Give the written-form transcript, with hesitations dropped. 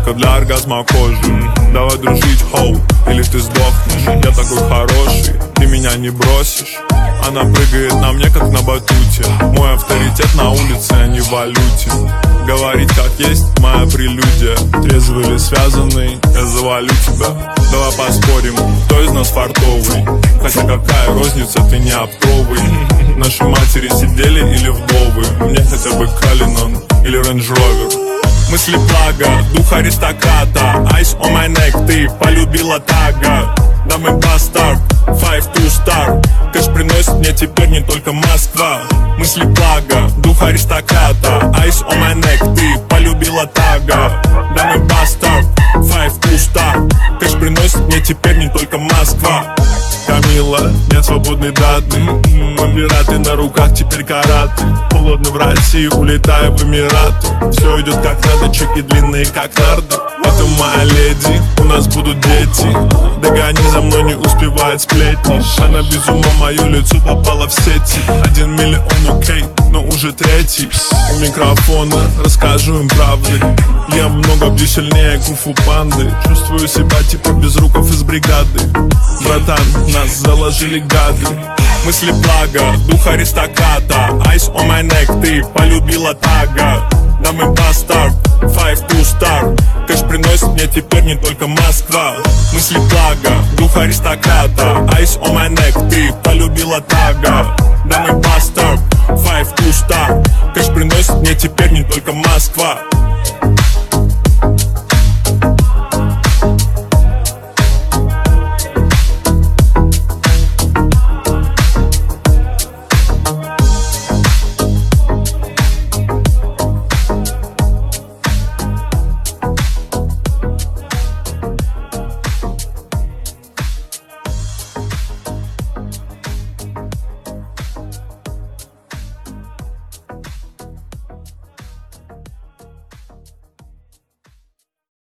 таблетка для оргазма кожи. Давай дружить, хоу, или ты сдохнешь. Я такой хороший, ты меня не бросишь. Она прыгает на мне, как на батуте. Мой авторитет на улице, а не в валюте. Говорить как есть, моя прелюдия. Трезвый или связанный, я завалю тебя. Давай поспорим, кто из нас фартовый. Хотя какая розница, ты не оптовый. Наши матери сидели или вдовы. Мне хотя бы Калинон или Рейндж Ровер. Мысли плага, дух аристократа. Ice on my neck, ты полюбила тага. Да мы бастард, 5 to star. Кэш приносит мне теперь не только Москва. Мысли плага, дух аристократа. Ice on my neck, ты полюбила тага. Да мы бастард, 5 to star. Кэш приносит мне теперь не только Москва. Камила, нет свободной даты. Пираты на руках, теперь караты. Холодно в России, улетаю в Эмираты. Все идет как надо, чеки длинные как нарды. Это моя леди, у нас будут дети. Догони за мной, не успевает сплетни. Она без ума, мое лицо попало в сети. 1 миллион окей, но уже третий. У микрофона расскажу им правды. Я много бью сильнее кунг-фу панды. Чувствую себя типа безруков из бригады. Братан, нас заложили гады. Мысли плага, дух аристократа. Ice on my neck, ты полюбила тага. Да мы бастард, 5 to star. Кэш приносит мне теперь не только Москва. Мысли плага, дух аристократа. Ice on my neck, ты полюбила тага. Да мы бастард, 5 to star. Кэш приносит мне теперь не только Москва.